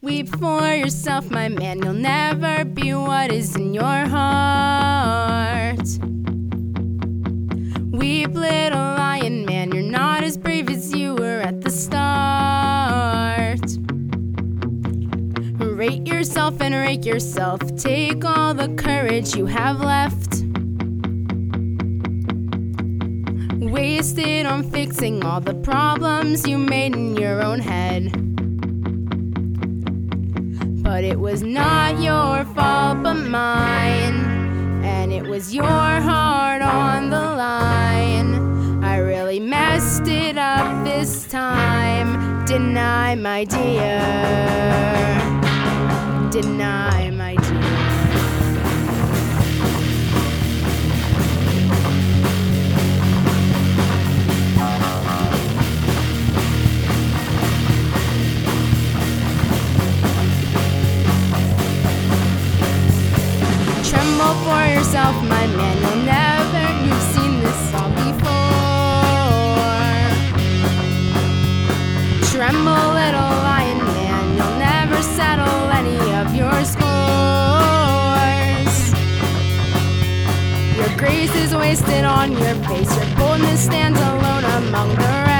Weep for yourself, my man, you'll never be what is in your heart. Weep, little lion man, you're not as brave as you were at the start. Rate yourself and rake yourself, take all the courage you have left. Waste it on fixing all the problems you made in your own head. But it was not your fault but mine, and it was your heart on the line. I really messed it up this time, didn't I, my dear? Didn't I, my dear? Tremble for yourself, my man, you've seen this all before. Tremble, little lion man, you'll never settle any of your scores. Your grace is wasted on your face, your boldness stands alone among the rest.